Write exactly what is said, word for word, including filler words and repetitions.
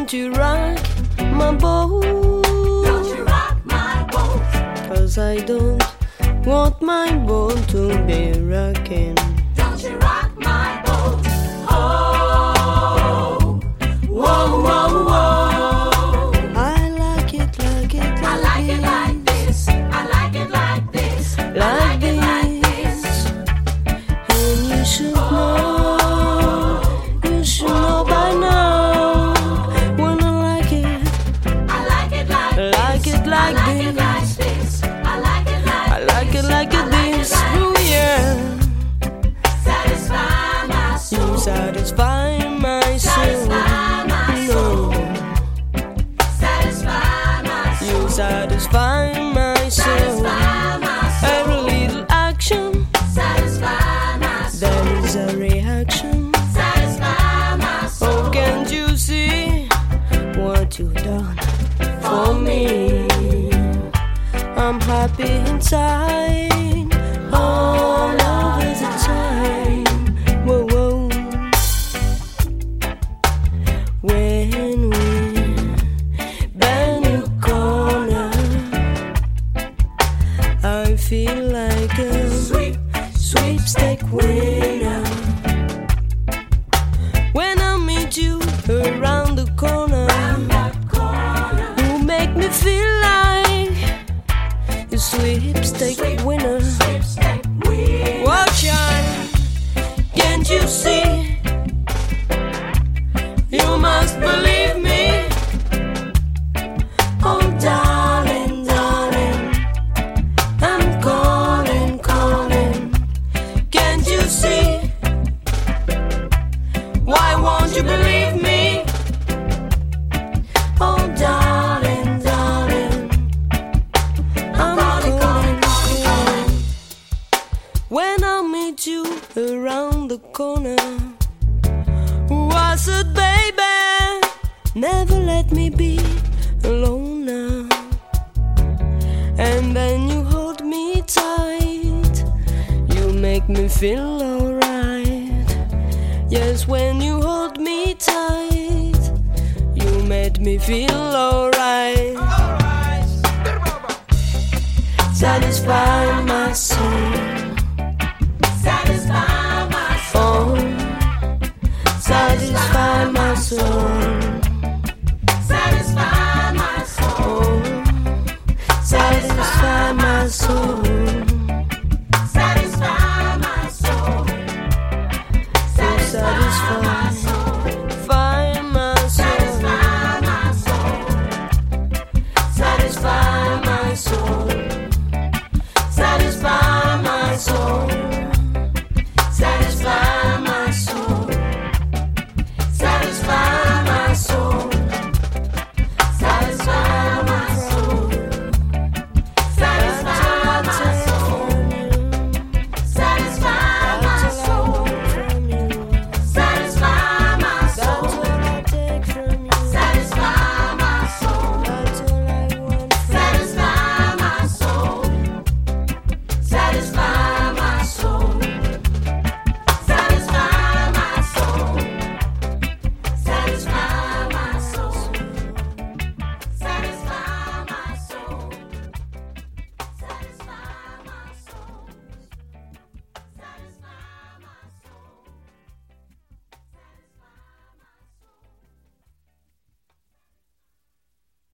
don't you rock my boat? Don't you rock my boat? 'Cause I don't want my boat to be rocking. Don't you rock my boat? Oh, whoa, whoa, whoa. I like it, like it, like I like it like this. I like it like this. I like it like this. And you should know, you should know by now. When I like it, I like it like like it like I like it like this. this. I like it like I like it like it this. like Oh yeah. Satisfy my You soul. satisfy my soul. Satisfy my soul. No. Satisfy my soul. You satisfy my soul. Satisfy my soul. Every little action, Satisfy my soul. there is a reaction. Satisfy my soul. Oh, can't you see what you've done for me? I'm happy inside all of the time. Whoa, whoa. When we bend the corner, I feel like a Sweep, sweepstake winner. When I meet you around the corner, that corner. you make me feel like a sweepstake winner. Sweepstake winner. Watch out, can't you see? You must believe me. Oh, darling, darling, I'm calling, calling. Can't you see? Why won't you believe me? Oh, darling, darling, I'm calling, calling. When I meet you around the corner, I said, baby, never let me be alone now. And then you hold me tight, you make me feel alright. Yes, when you hold me tight, you made me feel alright. Satisfy my soul.